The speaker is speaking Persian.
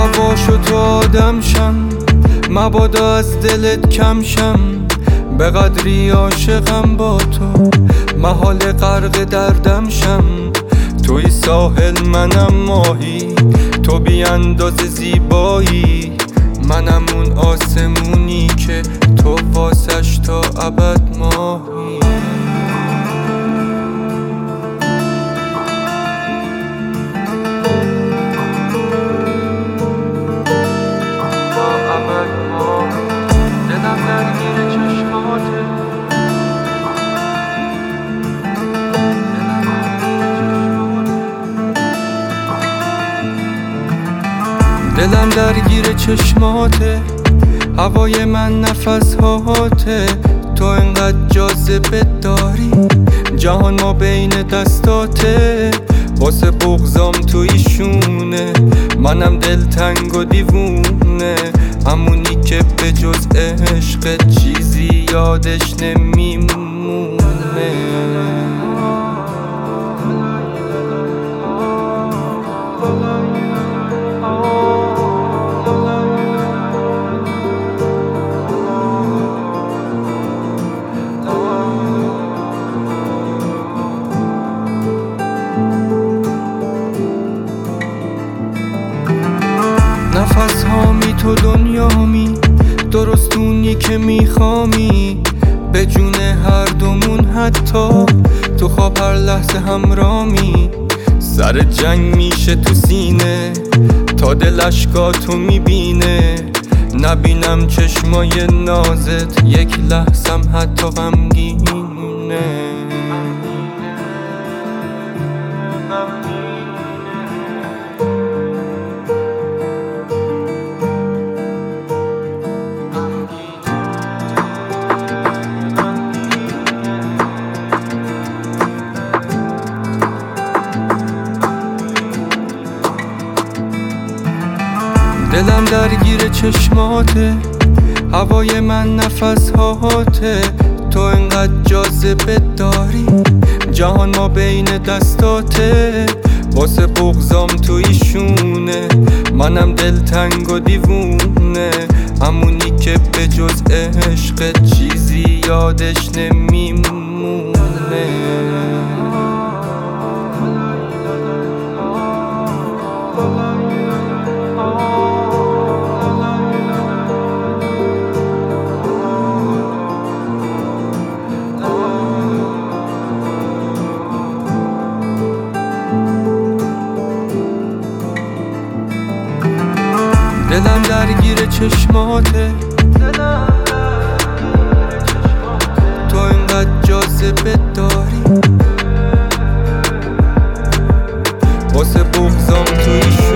هواشو تو آدم شم، مبادا از دلت کم شم. به قدری عاشقم با تو، محال غرق دردم شم. توی ساحل منم ماهی، تو بی اندازه زیبایی. منم اون آسمونی که تو واسش تا ابد ماهی. دلم درگیر چشماته، دلم درگیر چشماته. هوای من نفس هاته، تو انقدر جاذبه داری. جهان ما بین دستاته، واسه بغضام توی شونه. منم دلتنگ و دیوونه، همونی که به جز عشق چیزی یادش نمیمونه. نفس هامی تو دنیامی، درست اونی که میخوامی. به جون هر دومون حتی تو خواب هر لحظه همرامی. سر جنگ میشه تو سینه تا دل اشکاتو میبینه. نبینم چشمای نازت یک لحظم حتی غمگینه. دلم درگیر چشماته، هوای من نفس هاته. تو انقدر جاذبه داری، جهان ما بین دستاته. واسه بغضام توی شونه، منم دلتنگ و دیوونه. همونی که به جز عشق چیزی یادش نمیمونه. دلم درگیر چشماته، تو اینقدر جاذبه داری. واسه بغضام توی